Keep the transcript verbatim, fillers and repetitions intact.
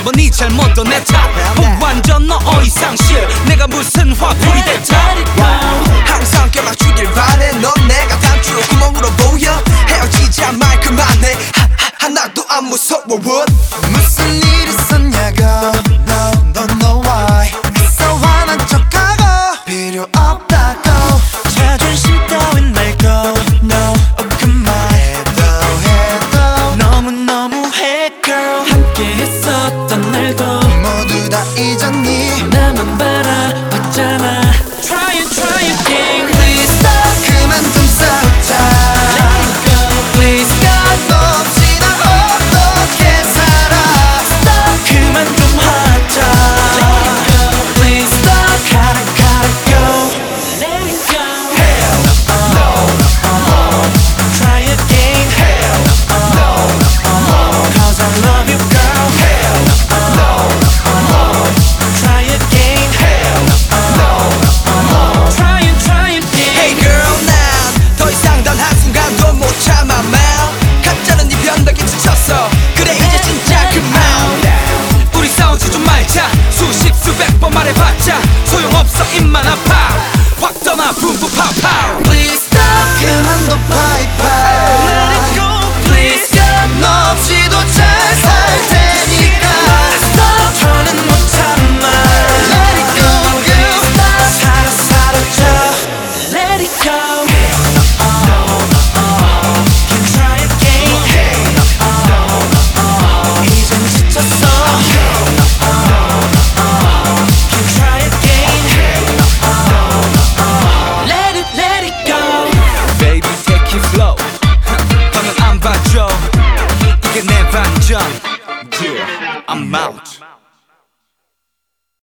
뭐 네 잘못도 내 탓. 완전 너 어이상실. 내가 무슨 화풀이 대타. 항상 껴막 주길 바래. 넌 내가 단추로 구멍으로 보여. 헤어지자 말 그만해. 하나도 안 무서워. 무슨 일 있었냐고. No, don't know why. 애써 화난 척하고 필요 없다고. 자존심 따윈 말고. No, oh 그만. 해도 해도 너무너무해 girl. 함께 했었던 날도 모두 다 잊었니. 나만 바라봤잖아. Try it, try it again. Please stop. 그만 좀 싸우자. Let it go. Please God. 너 없이 나 어떻게 살아. Stop. 그만 좀 하자. Let it go. Please stop. Gotta, gotta go. Let it go. Hell no. Try it again. Hell no. Cause I love you girl. Hell no. Try it again. Hell no. Try it, try it again. Hey girl, 난 더 이상 단 한순간도 못 참아 man. 가짜는 네 변덕에 지쳤어. 그래 이제 진짜 그만. 우리 싸우지 좀 말자. 수십 수백 번 말해봤자 소용없어. 입만 아파. 확 떠나 붐붐 파우파우. Please stop. 그만 더 파이파이. Let it go please. 너 없이도 잘 살 테니까. Stop. 더는 못 참아. Let it go girl. 살아 사라져. Let it go. Can try again. 이젠 지쳤어. Can try again. Let it, let it go. Baby take it slow. 더는 안 봐줘. 이게 내 반전. Yeah, I'm out.